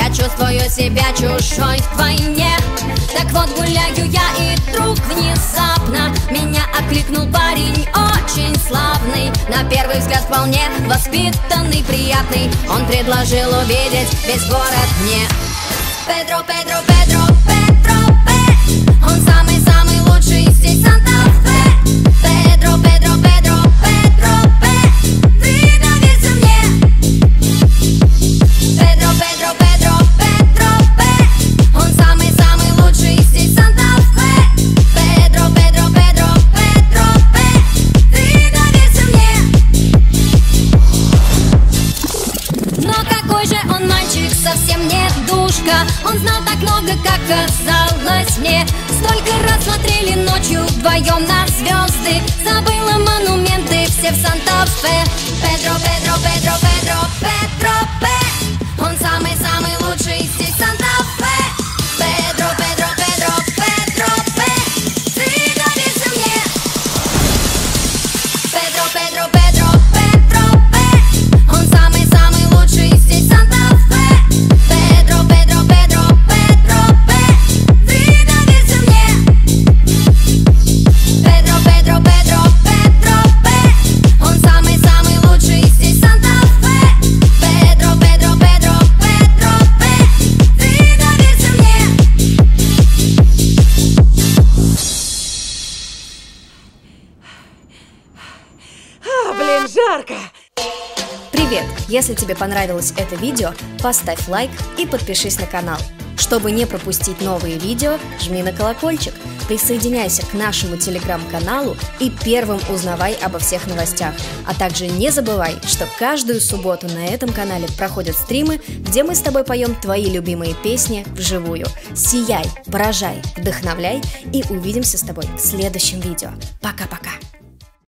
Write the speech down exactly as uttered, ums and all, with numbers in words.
Я чувствую себя чужой вдвойне. Так вот гуляю я, и вдруг внезапно меня окликнул парень очень славный, на первый взгляд вполне воспитанный, приятный. Он предложил увидеть весь город мне. Педро, Педро, Педро, Педро, Пе. Он самый-самый лучший здесь Санта-Фе. Педро, Педро, Педро, Педро, Пе. Ты доверься мне. Педро, Педро, Педро, Педро, Пе. Он самый-самый лучший здесь Санта-Фе. Педро, Педро, Педро, Педро, Пе. Ты доверься мне. Но какой же он мальчик, совсем не душка. Он знал так много, как казалось мне. Столько раз смотрели ночью вдвоем на звезды. Забыла монументы все в Санта-Фе. Педро, Педро, Педро, Педро, Педро, Пе. Он самый-самый лучший здесь Санта-Фе. Педро, Педро, Педро, Педро, Пе. Ты доверься мне. Педро, Педро, Педро, Педро, Пе. Он самый-самый лучший здесь Санта-Фе. Педро, Педро, Педро, Педро, Пе. Ты доверься мне. Педро, Педро, Педро, Педро, Пе. Он самый-самый лучший здесь Санта-Фе. Педро, Педро, Педро, Педро, Пе. Ты доверься мне. А, блин, жарко! Привет! Если тебе понравилось это видео, поставь лайк и подпишись на канал. Чтобы не пропустить новые видео, жми на колокольчик, присоединяйся к нашему телеграм-каналу и первым узнавай обо всех новостях. А также не забывай, что каждую субботу на этом канале проходят стримы, где мы с тобой поем твои любимые песни вживую. Сияй, поражай, вдохновляй и увидимся с тобой в следующем видео. Пока-пока!